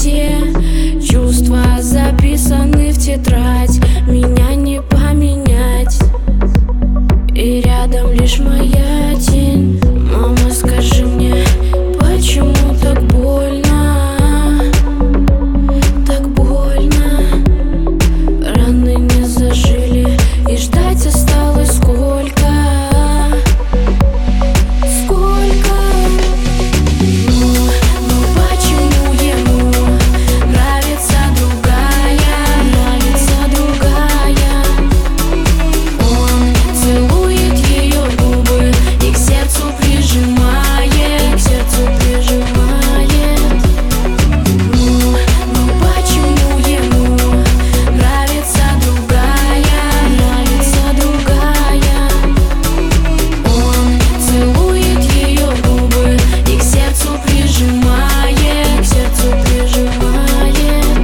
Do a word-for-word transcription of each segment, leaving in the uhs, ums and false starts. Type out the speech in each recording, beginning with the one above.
те чувства записаны в тетрадь. Меня не поменять, и рядом лишь моя тень. Мама, скажи мне, почему так больно, так больно? Раны не зажили, и ждать осталось сколько, сколько? Ну, ну почему ему нравится другая, нравится другая? Он целует ее губы и к сердцу прижимает, к сердцу прижимает. Ну, ну почему ему нравится другая, нравится другая? Он целует ее губы и к сердцу прижимает, к сердцу прижимает.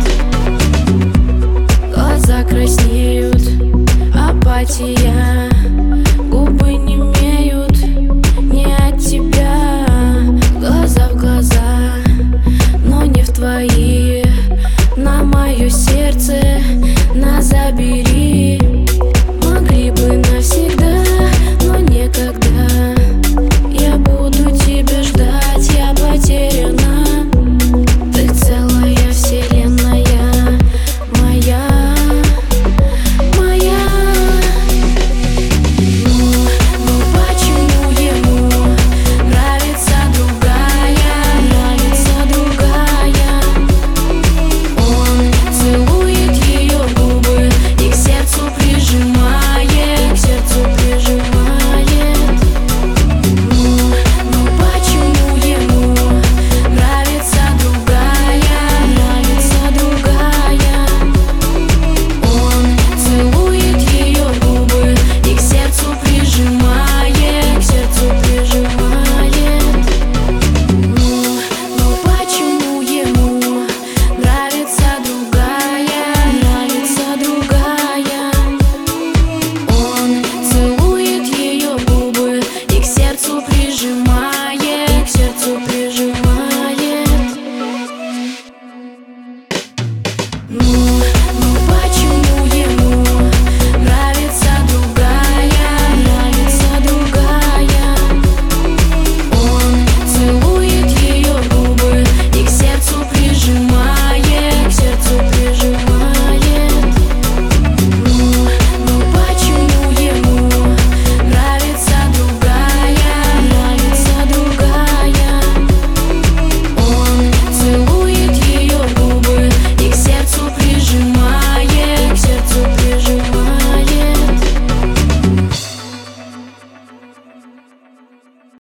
Глаза краснеют, апатия, губы немеют, не от тебя. Глаза в глаза, но не в твои.